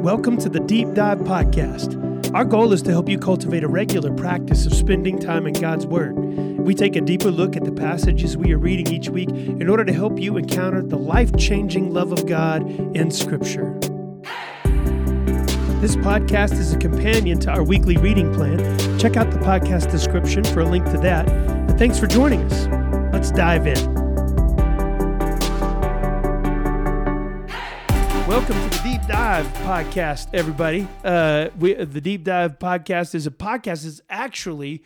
Welcome to the Deep Dive Podcast. Our goal is to help you cultivate a regular practice of spending time in God's Word. We take a deeper look at the passages we are reading each week in order to help you encounter the life-changing love of God in Scripture. This podcast is a companion to our weekly reading plan. Check out the podcast description for a link to that. And thanks for joining us. Let's dive in. Welcome to the Deep Dive Podcast, everybody. The Deep Dive Podcast is a podcast that's actually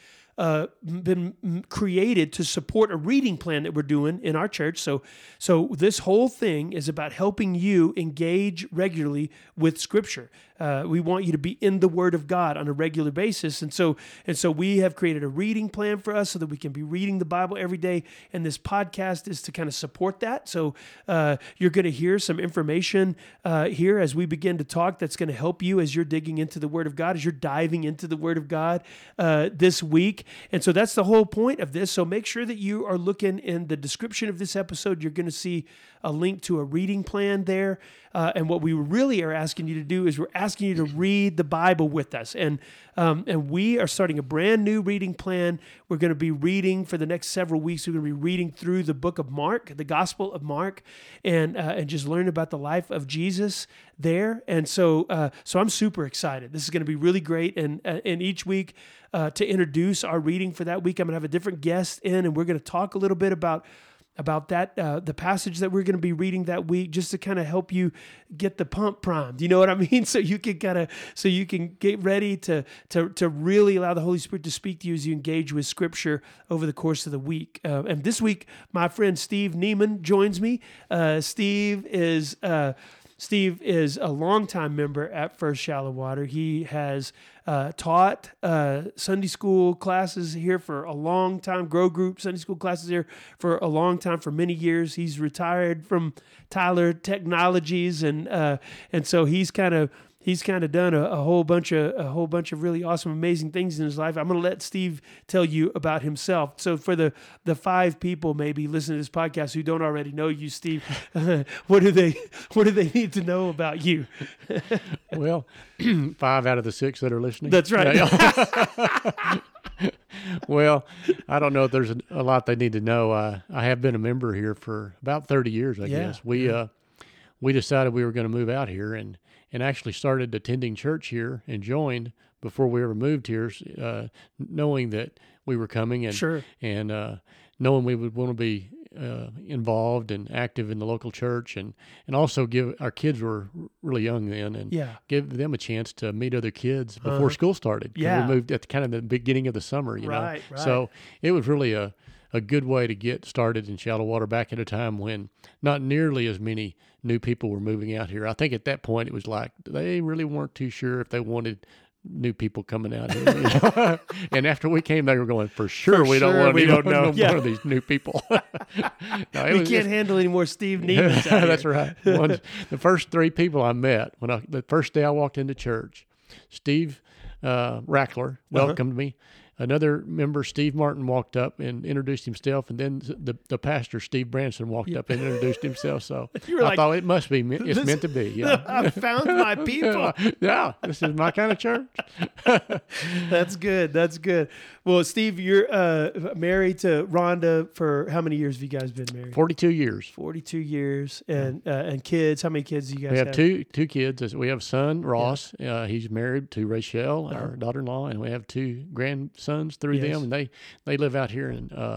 been created to support a reading plan that we're doing in our church. So this whole thing is about helping you engage regularly with Scripture. We want you to be in the Word of God on a regular basis. And so we have created a reading plan for us so that we can be reading the Bible every day. And this podcast is to kind of support that. So you're going to hear some information here as we begin to talk that's going to help you as you're digging into the Word of God, as you're diving into the Word of God this week. And so that's the whole point of this. So make sure that you are looking in the description of this episode. You're going to see a link to a reading plan there. And what we really are asking you to do is we're asking you to read the Bible with us. And we are starting a brand new reading plan. We're going to be reading for the next several weeks. We're going to be reading through the book of Mark, the Gospel of Mark, and just learn about the life of Jesus there. And so I'm super excited. This is going to be really great. And each week to introduce our reading for that week, I'm going to have a different guest in, and we're going to talk a little bit about that, the passage that we're going to be reading that week, just to kind of help you get the pump primed. You know what I mean? So you can get ready to really allow the Holy Spirit to speak to you as you engage with Scripture over the course of the week. And this week, my friend Steve Neiman joins me. Steve is a longtime member at First Shallow Water. He has taught Sunday school classes here for a long time, grow group Sunday school classes here for a long time, for many years. He's retired from Tyler Technologies, and so he's kind of done a whole bunch of really awesome, amazing things in his life. I'm going to let Steve tell you about himself. So for the 5 people maybe listening to this podcast who don't already know you, Steve, what do they need to know about you? Well, 5 out of the 6 that are listening. That's right. Well, I don't know if there's a lot they need to know. I have been a member here for about 30 years, I guess. We decided we were going to move out here and actually started attending church here and joined before we ever moved here, knowing that we were coming and knowing we would want to be involved and active in the local church, and also give our kids were really young then, and give them a chance to meet other kids before school started. We moved at kind of the beginning of the summer, you know. Right. So it was really a good way to get started in Shallow Water back at a time when not nearly as many new people were moving out here. I think at that point it was like they really weren't too sure if they wanted new people coming out here. You know? And after we came, they were going, for sure we don't want no more of these new people. We can't handle any more Steve Neiman. That's right. The first 3 people I met, the first day I walked into church, Steve Rackler welcomed me. Another member, Steve Martin, walked up and introduced himself, and then the pastor, Steve Branson, walked up and introduced himself. So I thought it must be, it's meant to be. Yeah. I found my people. Yeah, this is my kind of church. That's good. That's good. Well, Steve, you're married to Rhonda for how many years have you guys been married? 42 years. 42 years. And kids, how many kids do you guys have? We have two kids. We have a son, Ross. He's married to Rachel, our daughter-in-law, and we have 2 grandsons through them, and they live out here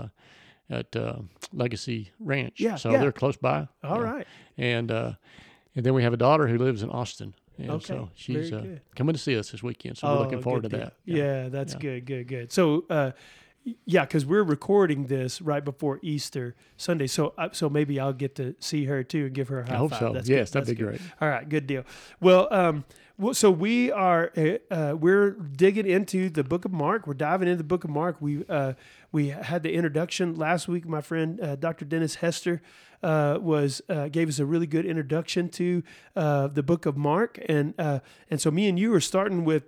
at Legacy Ranch. So they're close by. All right. And then we have a daughter who lives in Austin. And so she's coming to see us this weekend. So we're looking forward to that. Yeah, that's good. So because we're recording this right before Easter Sunday, so maybe I'll get to see her too and give her a high five. I hope so. Yes, that'd be great. All right, good deal. Well, so we are we're digging into the book of Mark. We're diving into the book of Mark. We had the introduction last week. My friend Dr. Dennis Hester gave us a really good introduction to the book of Mark, and so me and you are starting with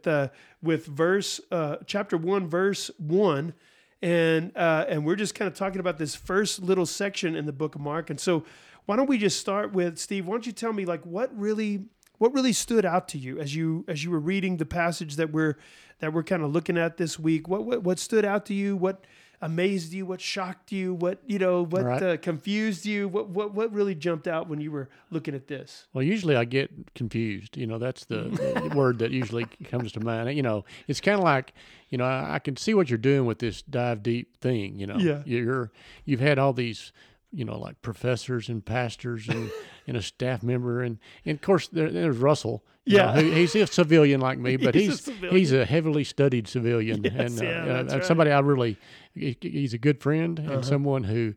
chapter 1, verse 1. And we're just kind of talking about this first little section in the book of Mark. And so why don't we just start with, Steve, why don't you tell me, like, what really what really stood out to you as you were reading the passage that we're kind of looking at this week? What stood out to you? What amazed you? What shocked you? What confused you? What really jumped out when you were looking at this? Well, usually I get confused. That's the word that usually comes to mind. It's kind of like, I can see what you're doing with this dive deep thing. Yeah. You've had all these, like professors and pastors and a staff member, and of course there's Russell. Yeah, he's a civilian like me, but he's a heavily studied civilian, yes, and right. somebody he's a good friend and someone who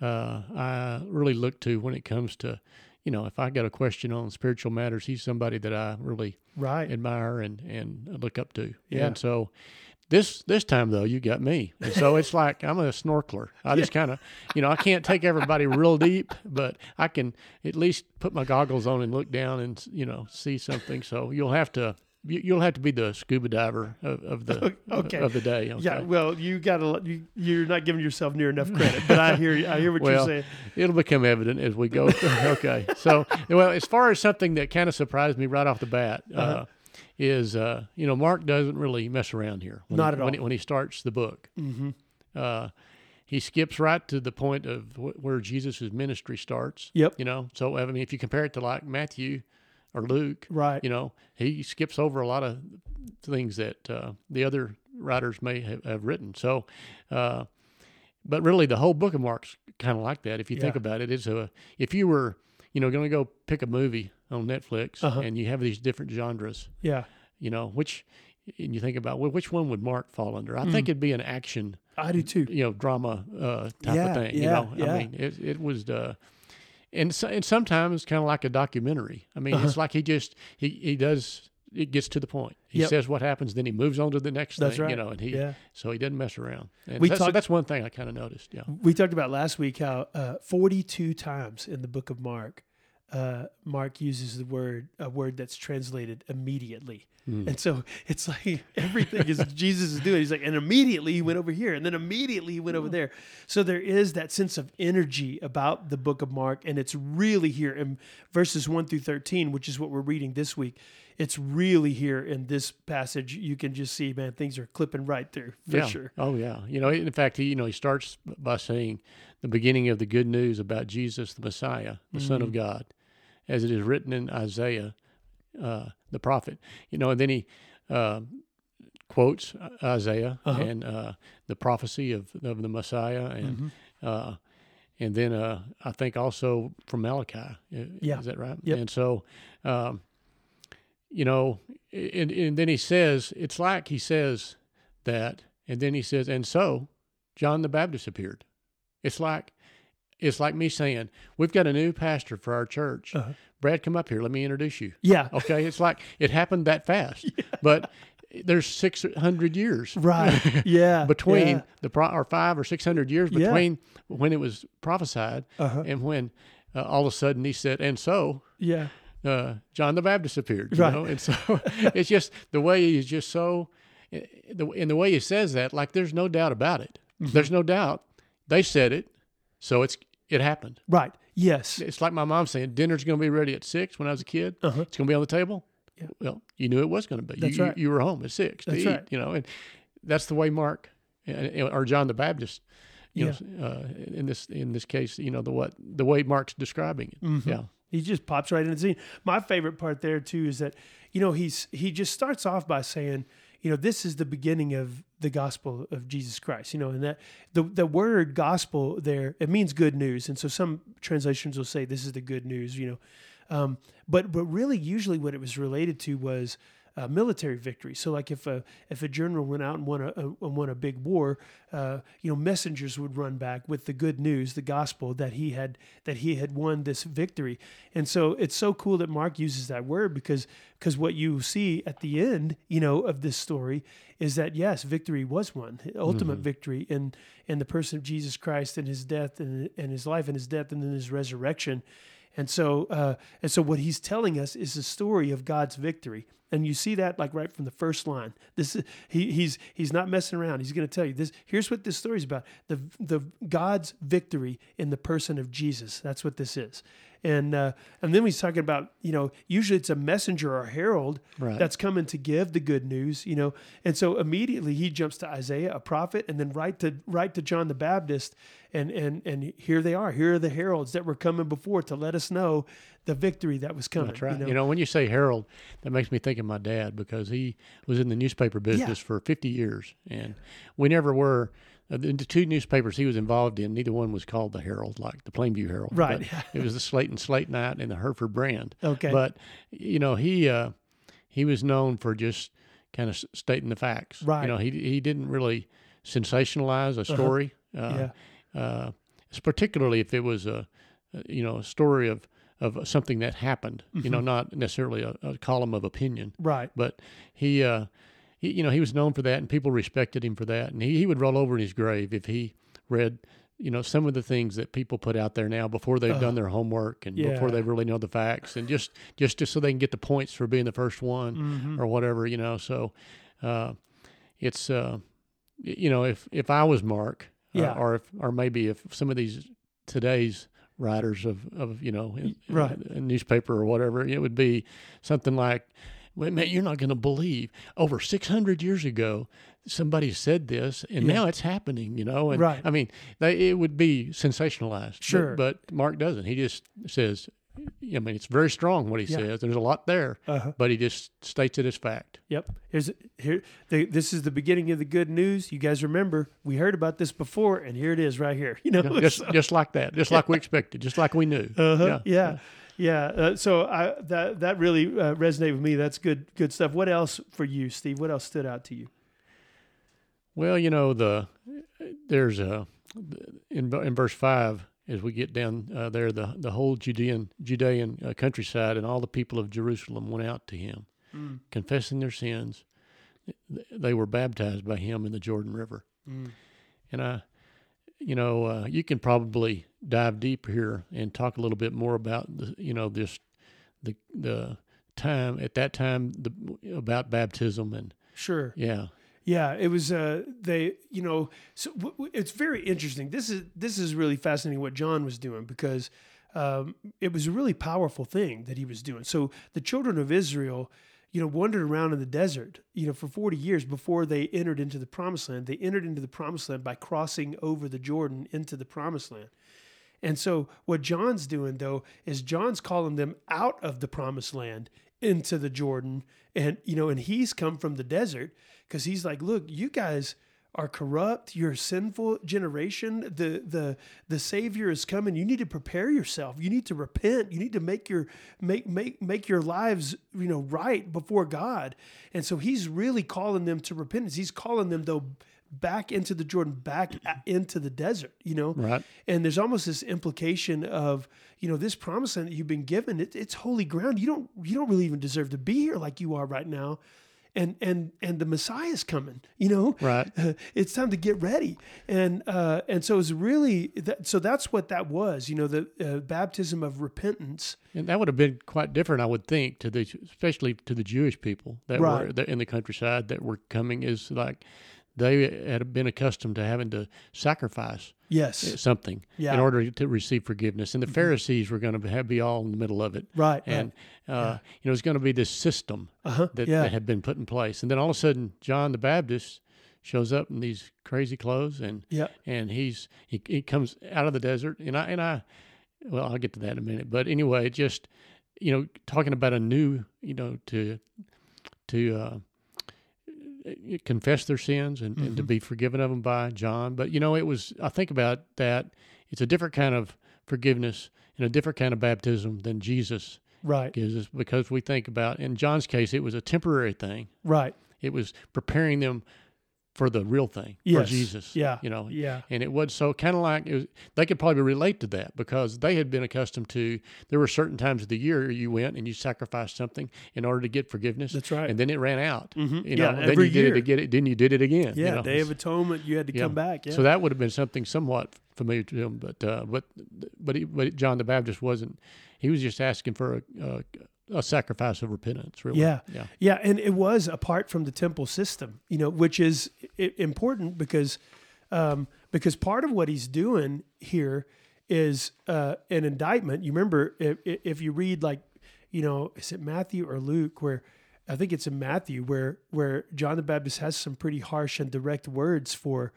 I really look to when it comes to, if I got a question on spiritual matters, he's somebody that I really admire and look up to. Yeah. And so this time though, you got me. And so it's like I'm a snorkeler. I just kind of, I can't take everybody real deep, but I can at least put my goggles on and look down and, see something. So you'll have to be the scuba diver of the day. Okay? Yeah, well, you're not giving yourself near enough credit, but I hear what you're saying. It'll become evident as we go. Okay. So, as far as something that kind of surprised me right off the bat, is Mark doesn't really mess around here. Not at all. When he starts the book. Mm-hmm. He skips right to the point of where Jesus' ministry starts. Yep. So if you compare it to like Matthew or Luke, right? He skips over a lot of things that the other writers may have written. So, but really, the whole book of Mark's kind of like that. If you think about it, if you were going to go pick a movie on Netflix and you have these different genres, and you think about which one would Mark fall under? I think it'd be an action. I do too. Drama type of thing. I mean, it was. And sometimes kind of like a documentary. I mean, it's like he does. It gets to the point. He says what happens, then he moves on to the next thing. Right. And so he doesn't mess around. And that's one thing I kind of noticed. Yeah, we talked about last week how 42 times in the book of Mark, Mark uses a word that's translated immediately. And so it's like everything is Jesus is doing. He's like, and immediately he went over here, and then immediately he went over there. So there is that sense of energy about the book of Mark, and it's really here in verses 1 through 13, which is what we're reading this week. It's really here in this passage. You can just see, man, things are clipping right through for sure. Oh yeah. In fact, he starts by saying the beginning of the good news about Jesus, the Messiah, the Son of God, as it is written in Isaiah, the prophet, and then he quotes Isaiah and the prophecy of the Messiah, and then I think also from Malachi. Is that right? Yep. And so, and then he says, it's like he says that, and then he says, and so John the Baptist appeared. It's like me saying, we've got a new pastor for our church. Brad, come up here. Let me introduce you. Yeah. Okay. It's like it happened that fast, but there's 600 years. Right. Yeah. between or 500 or 600 years between when it was prophesied and when all of a sudden he said, and so John the Baptist appeared. Right. And so it's just the way he's just so, in the way he says that, like there's no doubt about it. There's no doubt. They said it, so it happened. Right. Yes. It's like my mom saying, dinner's going to be ready at 6 when I was a kid. It's going to be on the table. Yeah. Well, you knew it was going to be. That's right. You were home at 6 to eat, and that's the way Mark or John the Baptist, in this case, the way Mark's describing it. Yeah. He just pops right in the scene. My favorite part there too is that, he just starts off by saying, this is the beginning of the gospel of Jesus Christ, and that the word gospel there, it means good news. And so some translations will say this is the good news, but really usually what it was related to was military victory. So like if a general went out and won a big war, messengers would run back with the good news, the gospel that he had won this victory. And so it's so cool that Mark uses that word because what you see at the end, of this story is that yes, victory was won, ultimate victory in the person of Jesus Christ and his death and his life and his death and then his resurrection. And so what he's telling us is the story of God's victory. And you see that like right from the first line. This is he's not messing around. He's going to tell you this. Here's what this story is about: the God's victory in the person of Jesus. That's what this is. And then he's talking about, usually it's a messenger or a herald that's coming to give the good news, And so immediately he jumps to Isaiah, a prophet, and then right to John the Baptist, and here they are. Here are the heralds that were coming before to let us know the victory that was coming. That's right. When you say herald, that makes me think of my dad, because he was in the newspaper business for 50 years, and we never were. The two newspapers he was involved in, neither one was called the Herald, like the Plainview Herald. Right. It was the Slate and Slate Night and the Hereford Brand. Okay. But, he was known for just kind of stating the facts. Right. He didn't really sensationalize a story. Particularly if it was a story of something that happened, not necessarily a column of opinion. Right. But he was known for that, and people respected him for that. And he would roll over in his grave if he read, some of the things that people put out there now before they've done their homework and before they really know the facts, and just so they can get the points for being the first one or whatever, So it's if I was Mark, or maybe if some of these today's writers of a newspaper or whatever, it would be something like, well, man, you're not going to believe, over 600 years ago, somebody said this, and now it's happening, And, right. I mean, it would be sensationalized. Sure. But Mark doesn't. He just says, it's very strong what he says. There's a lot there, but he just states it as fact. Yep. This is the beginning of the good news. You guys remember, we heard about this before, and here it is right here. Just like that, just like we expected, just like we knew. Yeah. So that really resonated with me. That's good stuff. What else for you, Steve? What else stood out to you? Well, there's in verse 5, as we get down there, the whole Judean countryside and all the people of Jerusalem went out to him, confessing their sins. They were baptized by him in the Jordan River. And you can probably dive deep here and talk a little bit more about the time at that time about baptism and sure. Yeah, it was so it's very interesting. This is really fascinating what John was doing, because it was a really powerful thing that he was doing. So the children of Israel, wandered around in the desert, for 40 years before they entered into the Promised Land. They entered into the Promised Land by crossing over the Jordan into the Promised Land. And so what John's doing, though, is John's calling them out of the Promised Land into the Jordan. And, and he's come from the desert, because he's like, look, you guys are corrupt. You're a sinful generation. The Savior is coming. You need to prepare yourself. You need to repent. You need to make your lives, right before God. And so he's really calling them to repentance. He's calling them, though, back into the Jordan, back into the desert, Right. And there's almost this implication of, this promise that you've been given, it's holy ground. You don't really even deserve to be here like you are right now. And the Messiah's coming, Right. It's time to get ready. And so it's really, so that's what that was, the baptism of repentance. And that would have been quite different, I would think, especially to the Jewish people that were in the countryside that were coming, is like, they had been accustomed to having to sacrifice something in order to receive forgiveness. And the Pharisees were going to be all in the middle of it. Right. And, it was going to be this system that had been put in place. And then all of a sudden, John the Baptist shows up in these crazy clothes, and he comes out of the desert. And I'll get to that in a minute. But anyway, just, talking about a new, to confess their sins and to be forgiven of them by John. But, I think about that, it's a different kind of forgiveness and a different kind of baptism than Jesus gives us, because we think about, in John's case, it was a temporary thing. Right. It was preparing them for the real thing, for Jesus. Yeah. And it was so kind of like, they could probably relate to that, because they had been accustomed to, there were certain times of the year you went and you sacrificed something in order to get forgiveness. That's right. And then it ran out. Then you did it again. Then you did it again. Yeah. Day of Atonement, you had to come back. Yeah. So that would have been something somewhat familiar to him, but John the Baptist wasn't. He was just asking for a sacrifice of repentance, really. Yeah. And it was apart from the temple system, which is important because part of what he's doing here is an indictment. You remember if you read is it Matthew or Luke where I think it's in Matthew where John the Baptist has some pretty harsh and direct words for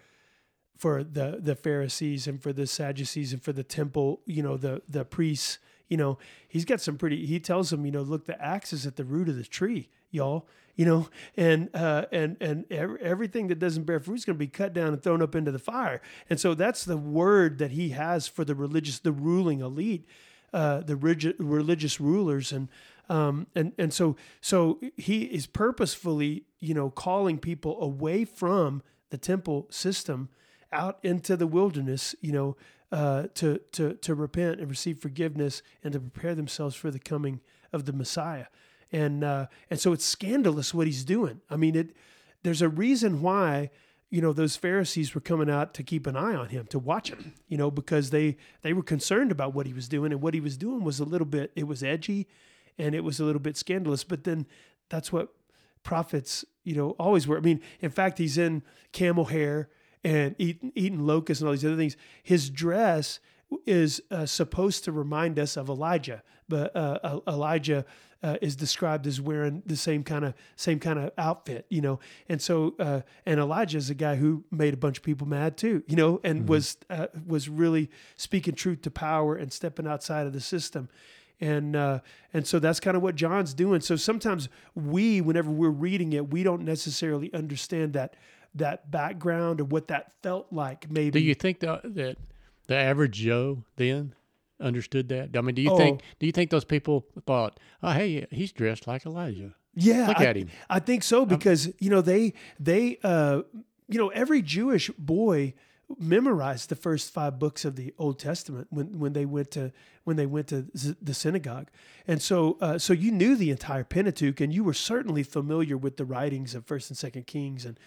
the Pharisees and for the Sadducees and for the temple, the priests. He's got some he tells them, look, the axe is at the root of the tree, y'all, and everything that doesn't bear fruit is going to be cut down and thrown up into the fire. And so that's the word that he has for the ruling elite, the religious rulers. And so he is purposefully, calling people away from the temple system out into the wilderness, to repent and receive forgiveness and to prepare themselves for the coming of the Messiah. And so it's scandalous what he's doing. I mean, there's a reason why, those Pharisees were coming out to keep an eye on him, to watch him, because they were concerned about what he was doing. And what he was doing was it was edgy and it was a little bit scandalous. But then that's what prophets, always were. I mean, in fact, he's in camel hair and eating locusts and all these other things. His dress is supposed to remind us of Elijah, but Elijah is described as wearing the same kind of outfit, And so and Elijah is a guy who made a bunch of people mad too, and was really speaking truth to power and stepping outside of the system. And so that's kind of what John's doing. So sometimes whenever we're reading it, we don't necessarily understand that background or what that felt like. Maybe. Do you think that the average Joe then understood that? I mean, do you think those people thought, "Oh, hey, he's dressed like Elijah"? Yeah, look at him. I think so because they every Jewish boy memorized the first 5 books of the Old Testament when they went to the synagogue, and so you knew the entire Pentateuch, and you were certainly familiar with the writings of First and Second Kings, and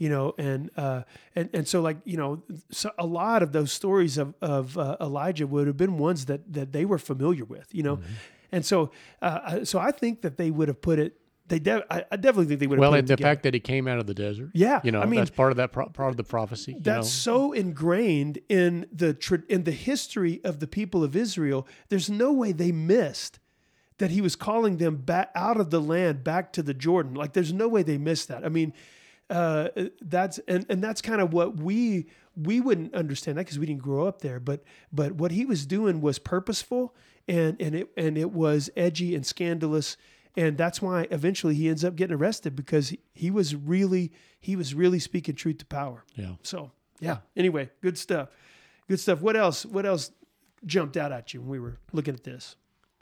so a lot of those stories of Elijah would have been ones that they were familiar with, and so I think that they would have put it. I definitely think they would have. Well, put and the fact that he came out of the desert, yeah, I mean, that's part of that part of the prophecy. That's so ingrained in the history of the people of Israel. There's no way they missed that he was calling them back out of the land, back to the Jordan. Like, there's no way they missed that. I mean, that's kind of what we wouldn't understand that because we didn't grow up there. But what he was doing was purposeful, and it was edgy and scandalous. And that's why eventually he ends up getting arrested because he was really speaking truth to power. Yeah. So yeah. Anyway, good stuff. Good stuff. What else jumped out at you when we were looking at this?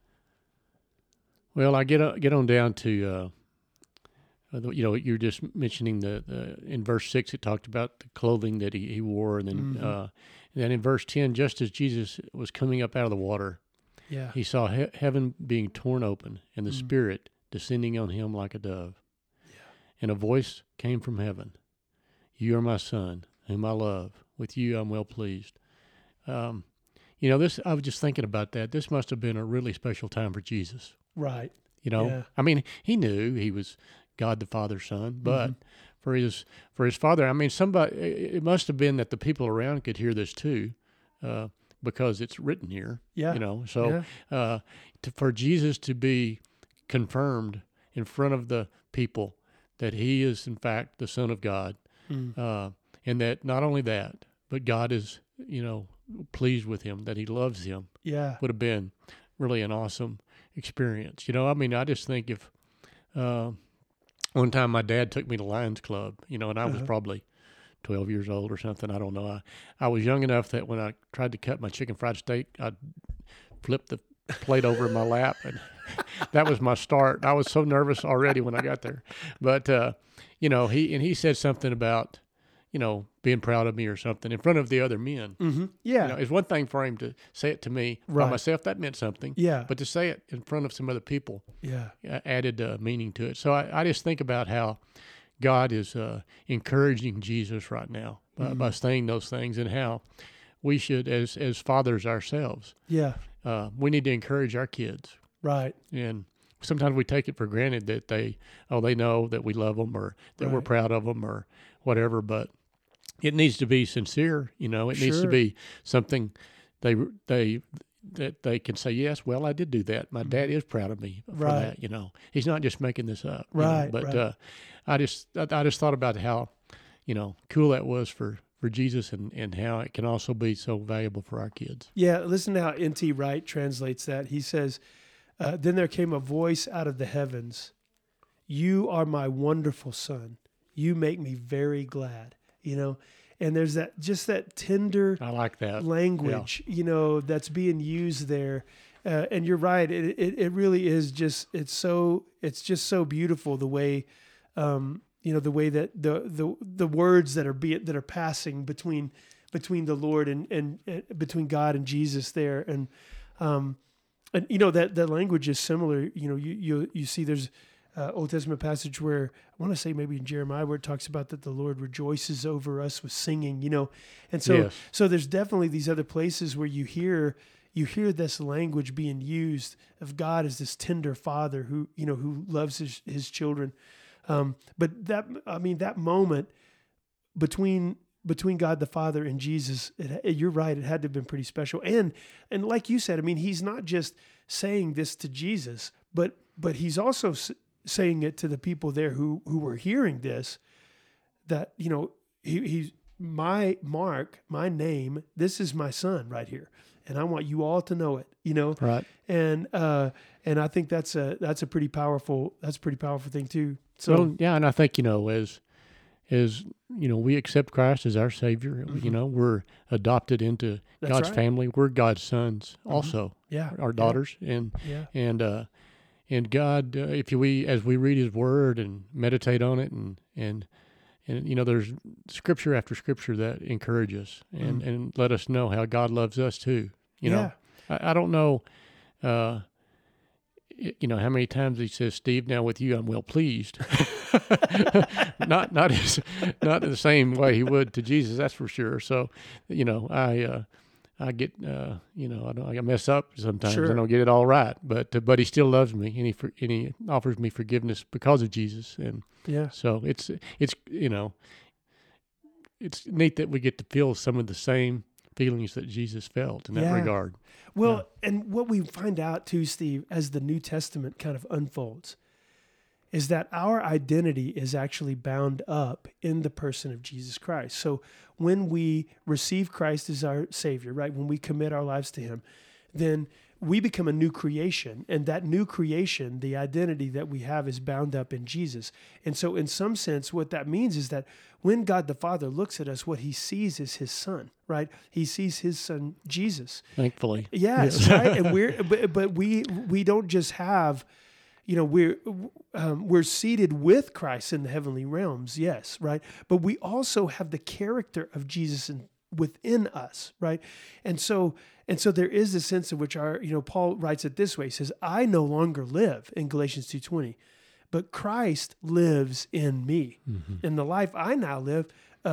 Well, I get on down to you're just mentioning the in verse 6 it talked about the clothing that he wore, and then and then in verse 10, just as Jesus was coming up out of the water. Yeah. He saw heaven being torn open and the Spirit descending on him like a dove. Yeah. And a voice came from heaven. "You are my Son, whom I love. With you I'm well pleased." This, I was just thinking about that. This must have been a really special time for Jesus. Right. Yeah. I mean, he knew he was God the Father's Son, but for his Father, I mean, it must have been that the people around could hear this too. Because it's written here, for Jesus to be confirmed in front of the people that he is in fact the Son of God, and that not only that, but God is, pleased with him, that he loves him, would have been really an awesome experience. I mean, I just think if one time my dad took me to Lions Club, and I was probably 12 years old or something. I don't know. I was young enough that when I tried to cut my chicken fried steak, I'd flip the plate over in my lap, and that was my start. I was so nervous already when I got there. But, he said something about, being proud of me or something in front of the other men. Mm-hmm. Yeah. It's one thing for him to say it to me by myself. That meant something. Yeah. But to say it in front of some other people added meaning to it. So I just think about how God is encouraging Jesus right now by saying those things, and how we should, as fathers ourselves, we need to encourage our kids. Right. And sometimes we take it for granted that they know that we love them or that we're Right. proud of them or whatever, but it needs to be sincere. It needs to Sure. be something that they can say, yes, well, I did do that. My dad is proud of me for Right. that. He's not just making this up. Right, But right. I just thought about how, cool that was for Jesus and how it can also be so valuable for our kids. Yeah, listen to how N.T. Wright translates that. He says, then there came a voice out of the heavens. You are my wonderful son. You make me very glad. And there's that tender I like that. language, that's being used there. And you're right. It really is it's just so beautiful the way, the way that the words that are passing between the Lord and between God and Jesus there. And that language is similar. You see there's Old Testament passage where I want to say maybe in Jeremiah where it talks about that the Lord rejoices over us with singing, and so Yes. so there's definitely these other places where you hear this language being used of God as this tender father who loves his children, but that moment between God the Father and Jesus, you're right, it had to have been pretty special, and like you said, he's not just saying this to Jesus, but he's also saying it to the people there who were hearing this, that, he's my Mark, my name, this is my son right here. And I want you all to know it, Right. And I think that's a pretty powerful thing too. So Well, yeah. And I think, as we accept Christ as our Savior, we're adopted into That's God's right. family. We're God's sons also, yeah, our daughters. And, yeah, and God, as we read His Word and meditate on it, and there's scripture after scripture that encourage us and let us know how God loves us too. I don't know, how many times He says, "Steve, now with you I'm well pleased." not in the same way He would to Jesus, that's for sure. So, I get, I mess up sometimes. Sure. I don't get it all right, but He still loves me, and He offers me forgiveness because of Jesus, and yeah. so it's neat that we get to feel some of the same feelings that Jesus felt in that Yeah. regard. Well, and what we find out too, Steve, as the New Testament kind of unfolds, is that our identity is actually bound up in the person of Jesus Christ. So when we receive Christ as our Savior, right, when we commit our lives to Him, then we become a new creation. And that new creation, the identity that we have, is bound up in Jesus. And so in some sense, what that means is that when God the Father looks at us, what He sees is His Son, right? He sees His Son, Jesus. Thankfully. Yes, right. And we don't just have, we're seated with Christ in the heavenly realms, yes, right. But we also have the character of Jesus within us, right. And so there is a sense in which Paul writes it this way. He says, "I no longer live," in Galatians 2:20, "but Christ lives in me. Mm-hmm. In the life I now live,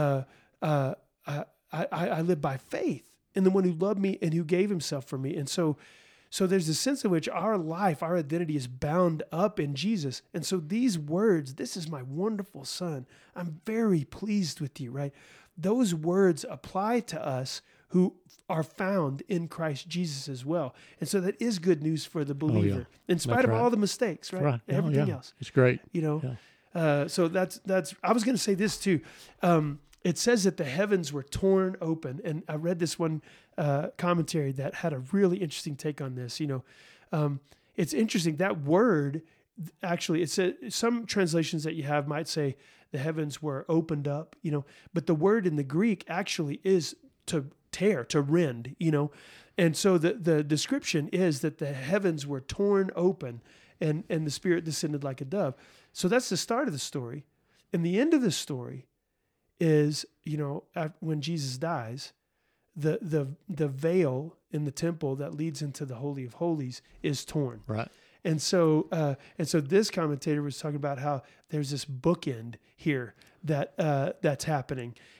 I live by faith in the one who loved me and who gave Himself for me." And so there's a sense in which our life, our identity is bound up in Jesus. And so these words, "This is my wonderful son. I'm very pleased with you," right? Those words apply to us who are found in Christ Jesus as well. And so that is good news for the believer, in spite That's of right. all the mistakes, right? Right. And everything else. It's great. So that's, I was going to say this too. It says that the heavens were torn open. And I read this one commentary that had a really interesting take on this. It's interesting. That word, actually, it said, some translations that you have might say the heavens were opened up, but the word in the Greek actually is to tear, to rend, And so the description is that the heavens were torn open and the Spirit descended like a dove. So that's the start of the story. And the end of the story is, when Jesus dies, the veil in the temple that leads into the Holy of Holies is torn. Right. And so this commentator was talking about how there's this bookend here that's happening,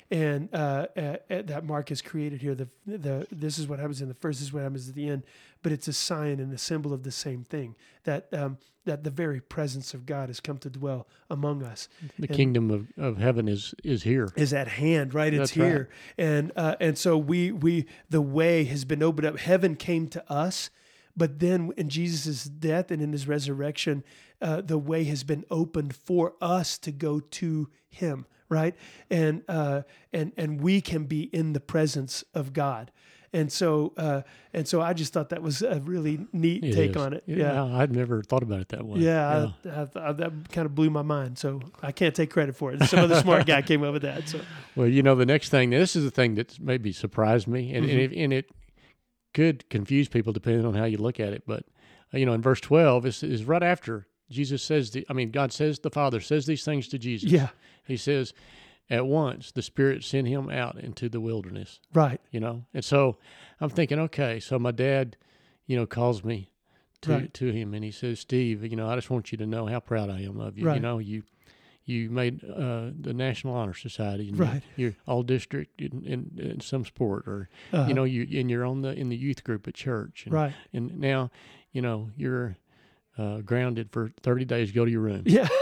and that mark is created here. This is what happens in the first. This is what happens at the end. But it's a sign and a symbol of the same thing, that the very presence of God has come to dwell among us. The kingdom of heaven is here. Is at hand, right? It's That's here. Right. And so we the way has been opened up. Heaven came to us, but then in Jesus' death and in his resurrection, the way has been opened for us to go to him, right? And we can be in the presence of God. And so I just thought that was a really neat take on it. Yeah, I'd never thought about it that way. Yeah, that kind of blew my mind. So I can't take credit for it. Some other smart guy came up with that. So, well, the next thing. This is the thing that maybe surprised me, and it could confuse people depending on how you look at it. But in verse 12 is right after Jesus says God says, the Father says these things to Jesus. Yeah, he says, at once the Spirit sent him out into the wilderness. Right. And so I'm thinking, okay, so my dad, calls me to him, and he says, Steve, I just want you to know how proud I am of you. Right. You made the National Honor Society. And right. You're all district in some sport, or you're in the youth group at church. And, right. And now, you're grounded for 30 days. Go to your room. Yeah.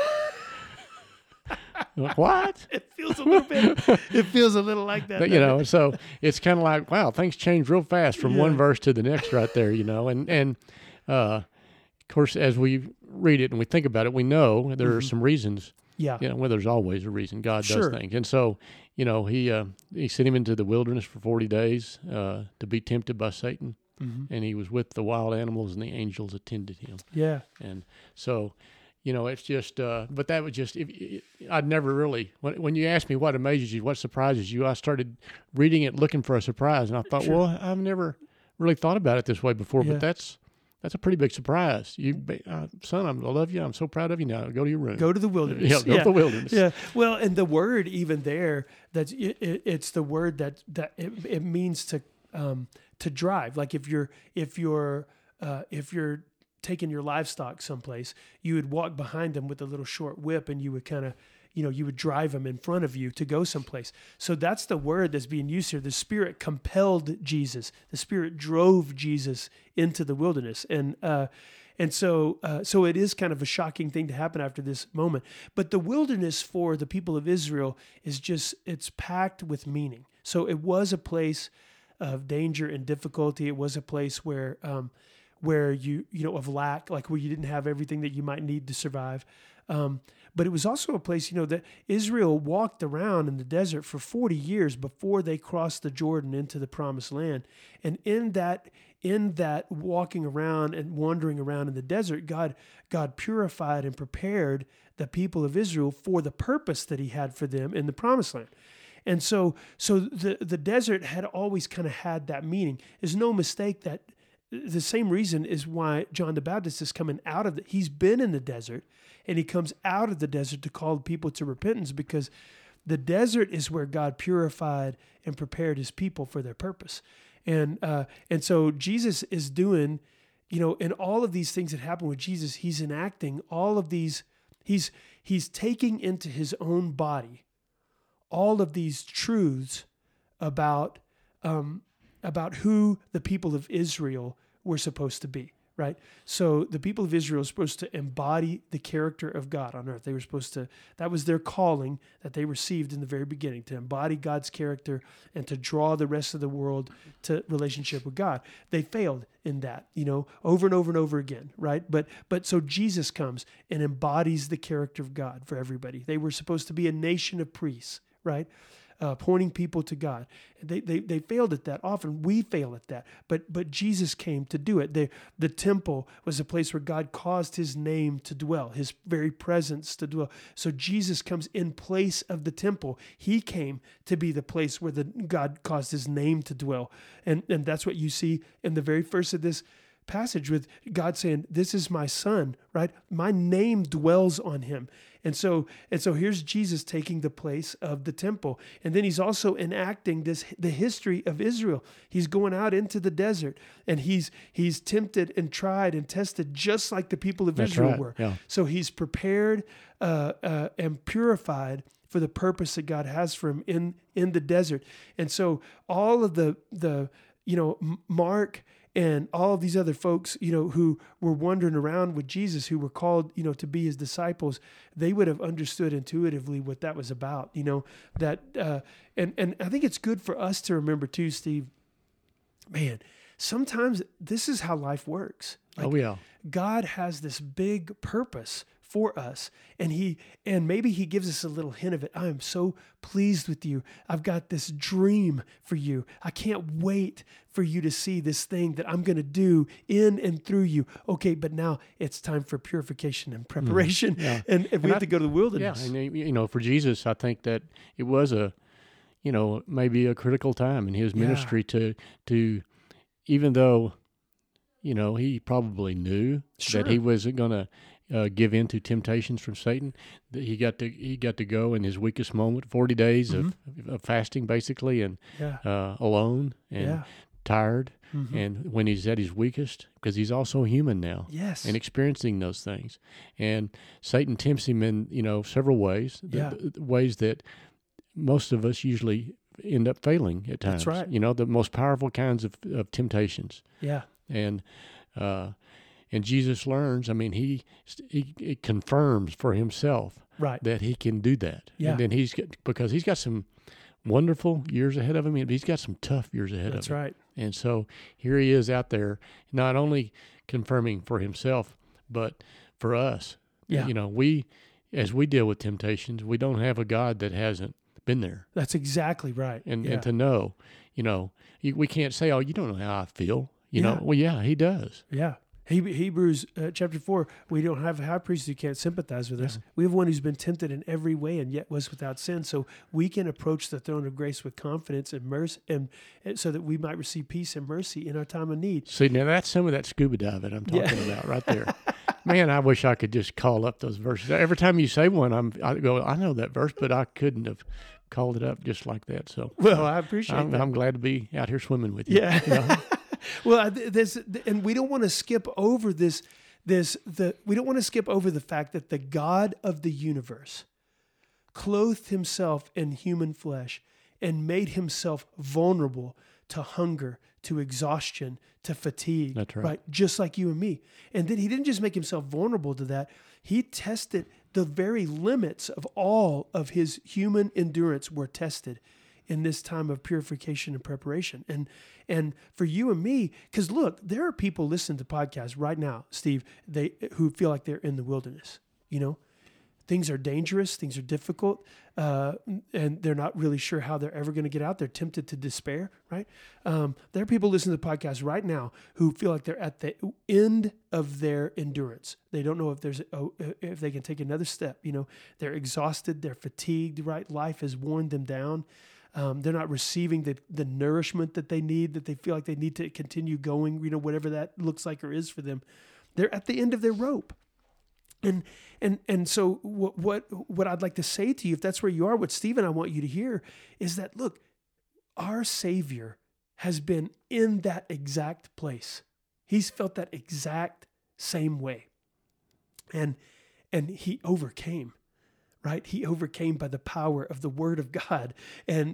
What? It feels a little bit. It feels a little like that. But, so it's kind of like, wow, things change real fast from one verse to the next, right there. And of course, as we read it and we think about it, we know there are some reasons. Yeah. Well, there's always a reason God does things, and so he sent him into the wilderness for 40 days to be tempted by Satan, and he was with the wild animals, and the angels attended him. Yeah. And so. It's just, but that was just, I'd never really, when you asked me what amazes you, what surprises you, I started reading it looking for a surprise. And I thought, well, I've never really thought about it this way before, but that's a pretty big surprise. Son, I love you. I'm so proud of you now. Go to your room. Go to the wilderness. Go to the wilderness. Yeah. Well, and the word even there, it's the word that it means to drive. Like if you're taking your livestock someplace, you would walk behind them with a little short whip, and you would kind of, you would drive them in front of you to go someplace. So that's the word that's being used here. The Spirit compelled Jesus. The Spirit drove Jesus into the wilderness. And so it is kind of a shocking thing to happen after this moment. But the wilderness for the people of Israel it's packed with meaning. So it was a place of danger and difficulty. It was a place where of lack, like where you didn't have everything that you might need to survive. But it was also a place, that Israel walked around in the desert for 40 years before they crossed the Jordan into the promised land. And in that walking around and wandering around in the desert, God purified and prepared the people of Israel for the purpose that he had for them in the promised land. And so the desert had always kind of had that meaning. There's no mistake that the same reason is why John the Baptist is coming out of he's been in the desert, and he comes out of the desert to call people to repentance, because the desert is where God purified and prepared his people for their purpose. And so Jesus is doing, in all of these things that happen with Jesus, he's enacting all of these, he's taking into his own body all of these truths about who the people of Israel were supposed to be, right? So the people of Israel are supposed to embody the character of God on earth. They were supposed to, that was their calling that they received in the very beginning, to embody God's character and to draw the rest of the world to relationship with God. They failed in that, over and over and over again, right? But so Jesus comes and embodies the character of God for everybody. They were supposed to be a nation of priests, right? Pointing people to God. They failed at that. Often we fail at that. But Jesus came to do it. The temple was a place where God caused his name to dwell, his very presence to dwell. So Jesus comes in place of the temple. He came to be the place where God caused his name to dwell. And that's what you see in the very first of this passage, with God saying, this is my son, right? My name dwells on him. And so here's Jesus taking the place of the temple. And then he's also enacting the history of Israel. He's going out into the desert, and he's tempted and tried and tested just like the people of Israel were. Yeah. So he's prepared and purified for the purpose that God has for him in the desert. And so all of the Mark and all of these other folks, who were wandering around with Jesus, who were called, to be his disciples, they would have understood intuitively what that was about, that, and I think it's good for us to remember too, Steve, man, sometimes this is how life works. God has this big purpose for us, and maybe he gives us a little hint of it. I am so pleased with you. I've got this dream for you. I can't wait for you to see this thing that I'm going to do in and through you. Okay, but now it's time for purification and preparation, and we have to go to the wilderness. Yeah, and for Jesus, I think that it was maybe a critical time in his ministry to even though, he probably knew that he wasn't going to give in to temptations from Satan. He got to go in his weakest moment, 40 days of fasting, basically, and alone and tired. And when he's at his weakest, because he's also human now, and experiencing those things. And Satan tempts him in several ways, ways that most of us usually end up failing at times. That's right. The most powerful kinds of temptations. Yeah. And Jesus learns. I mean, he confirms for himself that he can do that. Yeah. And then because he's got some wonderful years ahead of him. He's got some tough years ahead of him. That's right. And so here he is out there, not only confirming for himself, but for us. Yeah. As we deal with temptations, we don't have a God that hasn't been there. That's exactly right. And to know, we can't say, oh, you don't know how I feel. Well, yeah, he does. Yeah. Hebrews chapter 4, we don't have a high priest who can't sympathize with us. We have one who's been tempted in every way and yet was without sin. So we can approach the throne of grace with confidence and mercy, and so that we might receive peace and mercy in our time of need. See, now that's some of that scuba diving I'm talking about right there. Man, I wish I could just call up those verses. Every time you say one, I go, I know that verse, but I couldn't have called it up just like that. So, well, I appreciate that. I'm glad to be out here swimming with you. Yeah. Well, and we don't want to skip over we don't want to skip over the fact that the God of the universe clothed himself in human flesh and made himself vulnerable to hunger, to exhaustion, to fatigue. That's right. Just like you and me. And then he didn't just make himself vulnerable to that. He tested the very limits of all of his human endurance were tested in this time of purification and preparation. And for you and me, because look, there are people listening to podcasts right now, Steve, who feel like they're in the wilderness. Things are dangerous, things are difficult, and they're not really sure how they're ever going to get out. They're tempted to despair, right? There are people listening to podcasts right now who feel like they're at the end of their endurance. They don't know if they can take another step. They're exhausted, they're fatigued, right? Life has worn them down. They're not receiving the nourishment that they need, that they feel like they need to continue going, whatever that looks like or is for them. They're at the end of their rope. And so what I'd like to say to you, if that's where you are, what Steve and I want you to hear is that, look, our Savior has been in that exact place. He's felt that exact same way. And he overcame. Right, he overcame by the power of the Word of God, and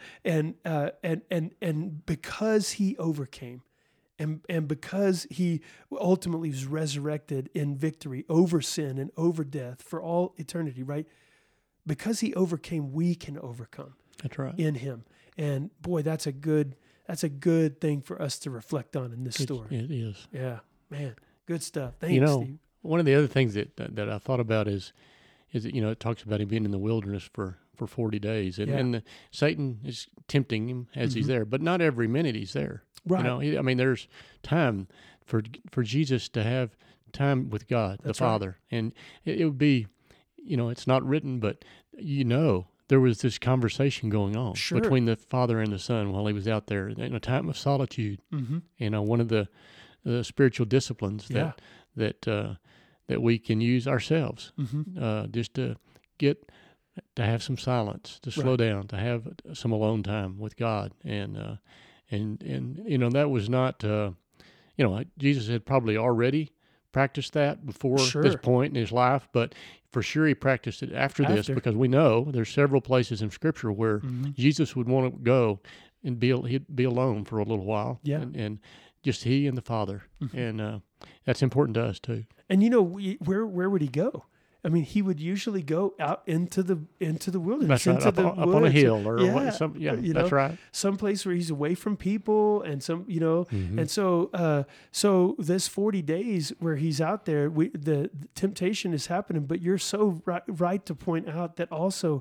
because he overcame, and because he ultimately was resurrected in victory over sin and over death for all eternity. Right, because he overcame, we can overcome. That's right. In him, and boy, that's a good thing for us to reflect on in this story. It is. Yeah, man, good stuff. Thanks, Steve. One of the other things that I thought about is that, it talks about him being in the wilderness for 40 days. And Satan is tempting him as he's there, but not every minute he's there. Right. There's time for Jesus to have time with God, the Father. Right. And it would be, it's not written, but there was this conversation going on between the Father and the Son while he was out there in a time of solitude. Mm-hmm. One of the spiritual disciplines that we can use ourselves, just to have some silence, to slow down, to have some alone time with God, and that was not, Jesus had probably already practiced that before Sure. this point in his life, but for sure he practiced it after this, because we know there's several places in Scripture where Jesus would want to go and he'd be alone for a little while, and just he and the Father, and that's important to us too. And where would he go? I mean, he would usually go out into the wilderness, That's right, into up on a hill or that's know, right. Some place where he's away from people, and and so this 40 days where he's out there, the temptation is happening. But you're so right to point out that also,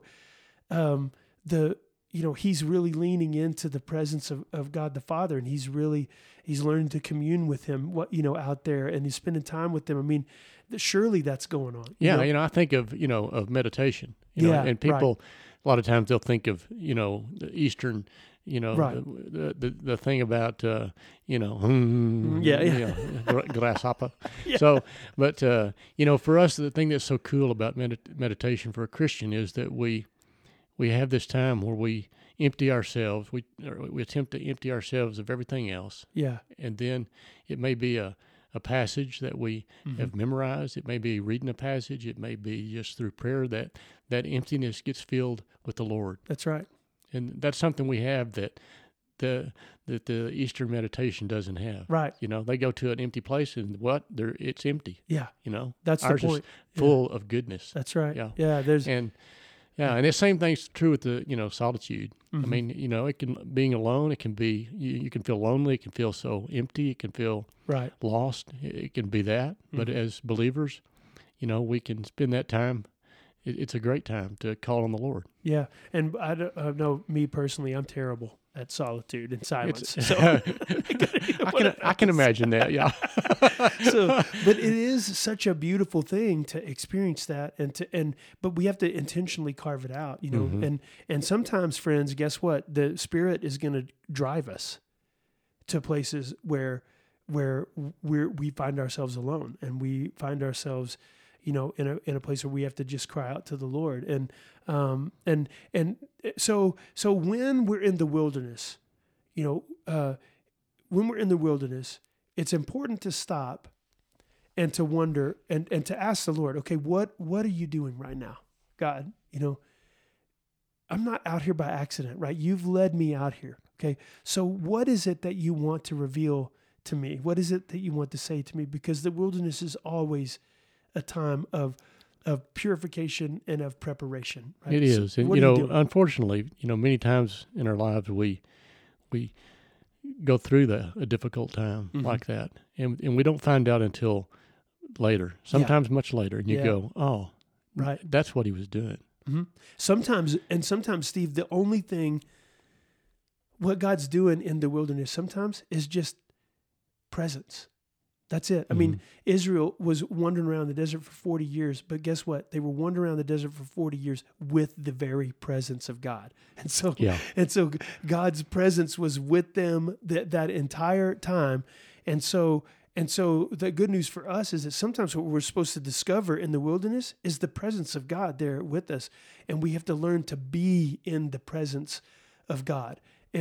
he's really leaning into the presence of God the Father, and he's learning to commune with him, out there, and he's spending time with them. I mean, surely that's going on. Yeah, I think of meditation. And people a lot of times they'll think of the Eastern, the thing about grasshopper. Yeah. So, but for us, the thing that's so cool about meditation for a Christian is that we have this time where we empty ourselves. We attempt to empty ourselves of everything else. Yeah. And then it may be a passage that we have memorized. It may be reading a passage. It may be just through prayer that emptiness gets filled with the Lord. That's right. And that's something we have that the Eastern meditation doesn't have. Right. They go to an empty place and it's empty. Yeah. That's ours the point. Is full of goodness. That's right. Yeah. Yeah. And the same thing's true with the solitude. I mean, it can being alone. It can be you can feel lonely. It can feel so empty. It can feel lost. It can be that. But as believers, we can spend that time. It's a great time to call on the Lord. Yeah, and I know me personally, I'm terrible at solitude and silence. So I can imagine that. Yeah. But it is such a beautiful thing to experience that, but we have to intentionally carve it out, And sometimes, friends, guess what? The Spirit is going to drive us to places where we find ourselves alone, and we find ourselves, in a place where we have to just cry out to the Lord. So when we're in the wilderness, it's important to stop and to wonder and to ask the Lord, okay, what are you doing right now, God? I'm not out here by accident, right? You've led me out here. Okay. So what is it that you want to reveal to me? What is it that you want to say to me? Because the wilderness is always a time of purification and of preparation. Right? It is. And, unfortunately, many times in our lives, we go through a difficult time like that. And we don't find out until later, sometimes much later. And you go, oh, right, that's what he was doing. Mm-hmm. Sometimes, Steve, the only thing, what God's doing in the wilderness sometimes is just presence. That's it. I mean, Israel was wandering around the desert for 40 years, but guess what? They were wandering around the desert for 40 years with the very presence of God. And so God's presence was with them that entire time. And so the good news for us is that sometimes what we're supposed to discover in the wilderness is the presence of God there with us. And we have to learn to be in the presence of God.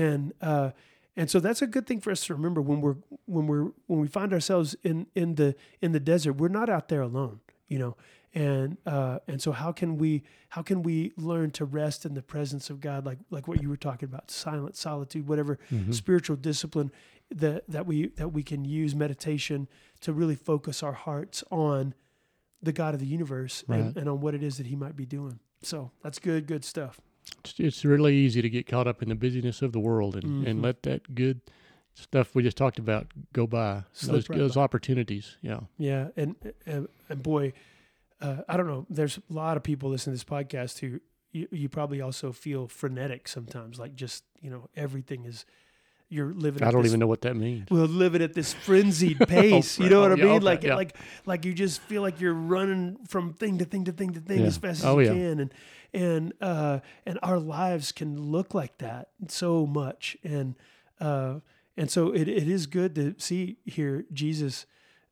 And so that's a good thing for us to remember when we find ourselves in the desert. We're not out there alone, And so how can we learn to rest in the presence of God, like what you were talking about, silence, solitude, whatever spiritual discipline that we can use, meditation, to really focus our hearts on the God of the universe and on what it is that He might be doing. So that's good stuff. It's really easy to get caught up in the busyness of the world and let that good stuff we just talked about go by. Those opportunities. Yeah. Yeah. And boy, I don't know. There's a lot of people listening to this podcast who you probably also feel frenetic sometimes, like just, everything is, you're living. I don't even know what that means. Well, living at this frenzied pace. You know what I mean? Okay, like you just feel like you're running from thing to thing to thing to thing as fast as you can, and our lives can look like that so much, and so it is good to see here Jesus,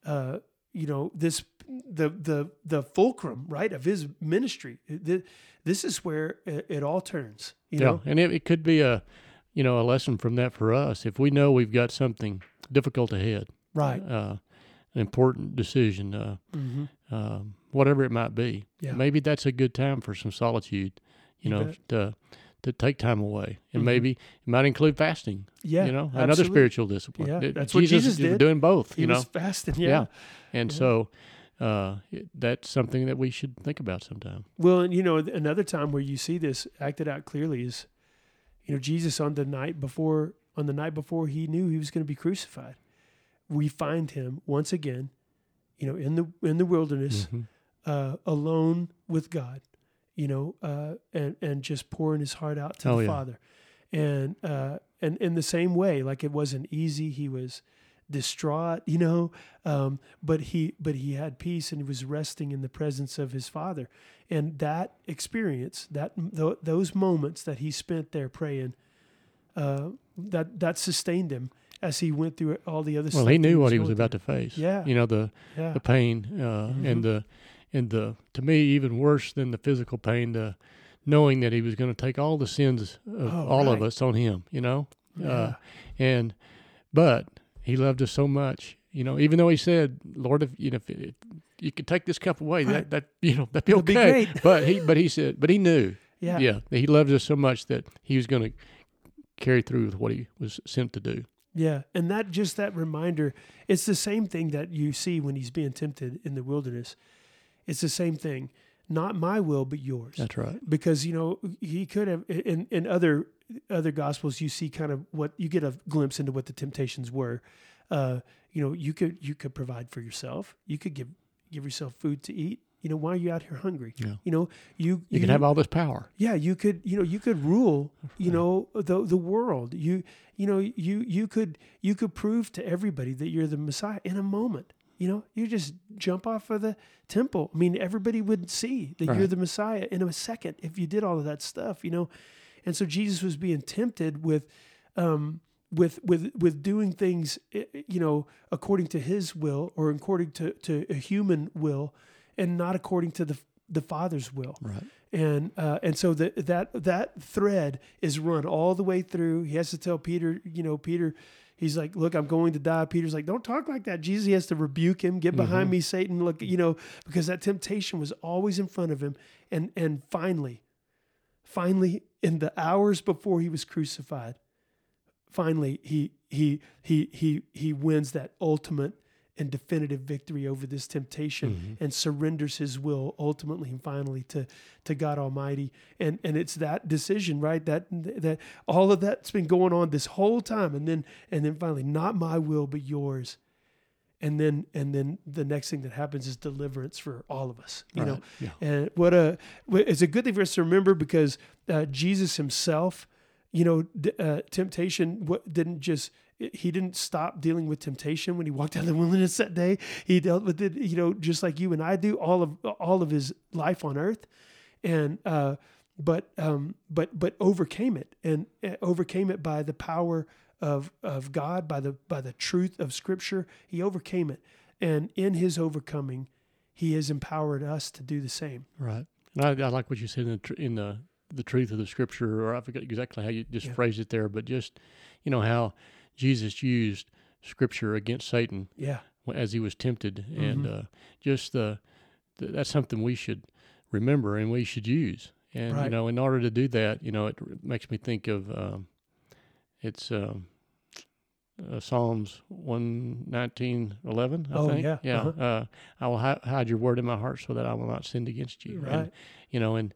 this the fulcrum, right, of His ministry. This is where it all turns. You know? And it could be a lesson from that for us. If we know we've got something difficult ahead, right? important decision, whatever it might be. Yeah. Maybe that's a good time for some solitude, You bet. to take time away, and maybe it might include fasting. Yeah, another absolutely. spiritual discipline. Yeah, that's what Jesus did. Doing both. He was fasting. Yeah. And so that's something that we should think about sometime. Well, and another time where you see this acted out clearly is, Jesus on the night before he knew he was going to be crucified, we find him once again, in the wilderness, alone with God, and just pouring his heart out to the Father, and in the same way, like it wasn't easy. He was distraught, but he had peace, and he was resting in the presence of his Father. And that experience, those moments that he spent there praying, that sustained him as he went through all the other stuff. Well, he knew what he was about to face. Yeah. The pain, and the to me, even worse than the physical pain, the knowing that he was going to take all the sins of all of us on him, Yeah. But he loved us so much, even though he said, Lord, if you could take this cup away, right. that'd be It'll be okay. great. But he knew, Yeah. he loved us so much that he was going to carry through with what he was sent to do. Yeah. And that reminder, it's the same thing that you see when he's being tempted in the wilderness. It's the same thing. Not my will, but yours. That's right. Because, he could have, in other gospels, you see kind of what, you get a glimpse into what the temptations were. You could provide for yourself. You could give yourself food to eat. Why are you out here hungry? Yeah. You could have all this power. Yeah, you could rule, the world. You could prove to everybody that you're the Messiah in a moment. You just jump off of the temple. I mean, everybody would see that you're the Messiah in a second if you did all of that stuff, And so Jesus was being tempted with doing things, according to his will or according to a human will, and not according to the Father's will. Right. And so that thread is run all the way through. He has to tell Peter, Peter, he's like, look, I'm going to die. Peter's like, don't talk like that. Jesus, he has to rebuke him. Get behind me, Satan. Look, because that temptation was always in front of him. And finally, in the hours before he was crucified, finally he wins that ultimate and definitive victory over this temptation and surrenders his will ultimately and finally to God Almighty. And it's that decision, right? That all of that's been going on this whole time. And then finally, not my will, but yours. And then the next thing that happens is deliverance for all of us, you know? Yeah. And it's a good thing for us to remember, because Jesus himself, temptation he didn't stop dealing with temptation when he walked out of the wilderness that day. He dealt with it, just like you and I do, all of his life on earth, and but overcame it, and overcame it by the power of God, by the truth of Scripture. He overcame it, and in his overcoming, he has empowered us to do the same. Right. And I like what you said in the truth of the Scripture, or I forget exactly how you just phrased it there, but just how Jesus used Scripture against Satan as he was tempted, and that's something we should remember and we should use. And right. In order to do that, it makes me think of it's Psalms 119:11. I think. Yeah. Uh-huh. I will hide your word in my heart so that I will not sin against you. Right. And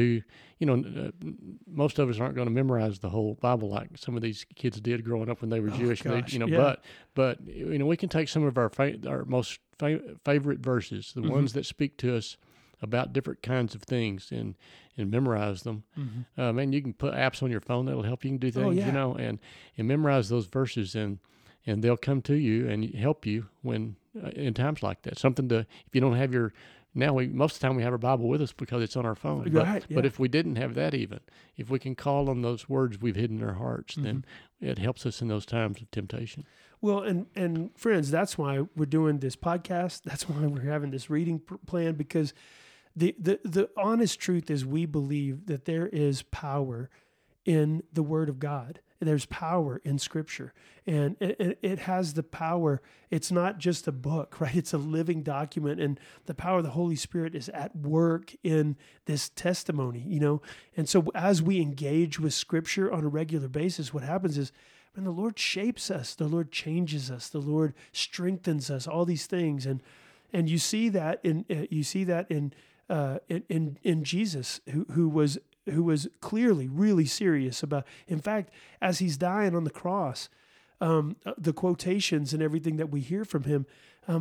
most of us aren't going to memorize the whole Bible like some of these kids did growing up when they were Jewish. Gosh, But we can take some of our most favorite verses, the ones that speak to us about different kinds of things, and memorize them. Man, you can put apps on your phone that'll help you do things, and memorize those verses, and they'll come to you and help you when in times like that. Something to, if you don't have your, most of the time we have our Bible with us because it's on our phone. But if we didn't have that, even if we can call on those words we've hidden in our hearts, then it helps us in those times of temptation. Well, and friends, that's why we're doing this podcast. That's why we're having this reading plan, because the honest truth is we believe that there is power in the Word of God. there's power in Scripture, and it has the power. It's not just a book, right? It's a living document, and the power of the Holy Spirit is at work in this testimony, And so as we engage with Scripture on a regular basis, what happens is, when the Lord shapes us, the Lord changes us, the Lord strengthens us, all these things, and you see that in Jesus, who was clearly really serious about. In fact, as he's dying on the cross, the quotations and everything that we hear from him,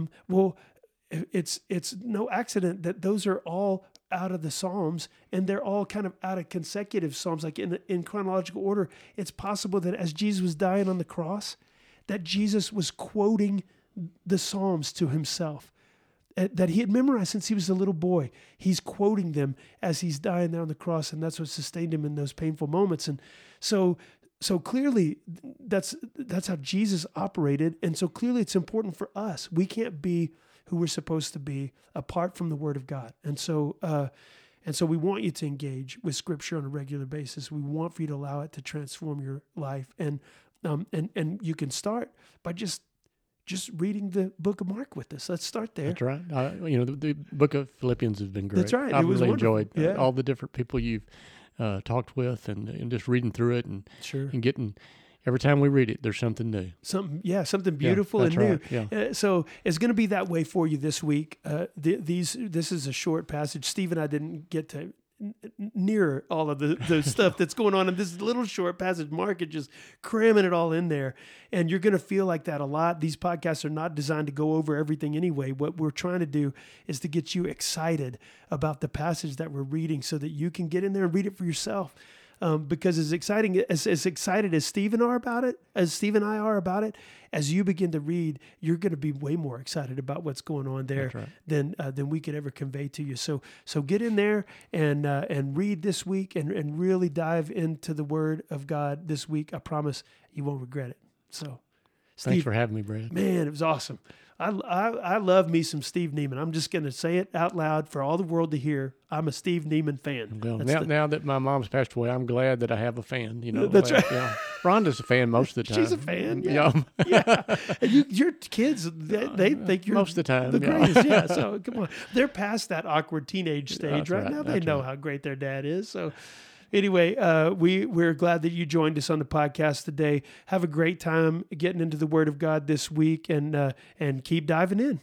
it's no accident that those are all out of the Psalms, and they're all kind of out of consecutive Psalms, like in chronological order. It's possible that as Jesus was dying on the cross, that Jesus was quoting the Psalms to himself, that he had memorized since he was a little boy. He's quoting them as he's dying there on the cross, and that's what sustained him in those painful moments. And so clearly that's how Jesus operated. And so clearly it's important for us. We can't be who we're supposed to be apart from the Word of God. And so we want you to engage with Scripture on a regular basis. We want for you to allow it to transform your life. And you can start by just reading the book of Mark with us. Let's start there. That's right. The book of Philippians has been great. That's right. I've really enjoyed Yeah. all the different people you've talked with, and just reading through it, and Sure. and getting. Every time we read it, there's something new. Something beautiful and new. Right. Yeah. So it's going to be that way for you this week. This is a short passage. Steve and I didn't get to near all of the stuff that's going on in this little short passage. Mark is just cramming it all in there. And you're going to feel like that a lot. These podcasts are not designed to go over everything anyway. What we're trying to do is to get you excited about the passage that we're reading so that you can get in there and read it for yourself. Because as excited as Steve and I are about it, as you begin to read, you're going to be way more excited about what's going on there. Right. than we could ever convey to you. So get in there and read this week and really dive into the Word of God this week. I promise you won't regret it. So, Steve, thanks for having me, Brad. Man, it was awesome. I love me some Steve Neiman. I'm just going to say it out loud for all the world to hear. I'm a Steve Neiman fan. Well, now that my mom's passed away, I'm glad that I have a fan. That's right. Yeah. Rhonda's a fan most of the time. She's a fan. Yeah. And your kids, they think you're most of the time the greatest. Yeah. So come on, they're past that awkward teenage stage right now. They know how great their dad is. So. Anyway, we're glad that you joined us on the podcast today. Have a great time getting into the Word of God this week, and keep diving in.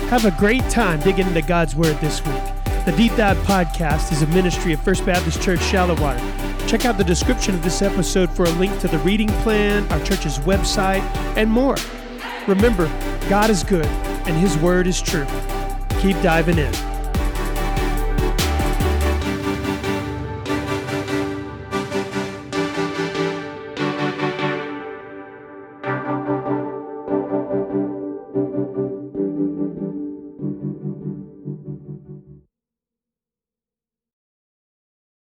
Have a great time digging into God's Word this week. The Deep Dive Podcast is a ministry of First Baptist Church Shallowater. Check out the description of this episode for a link to the reading plan, our church's website, and more. Remember, God is good and His Word is true. Keep diving in.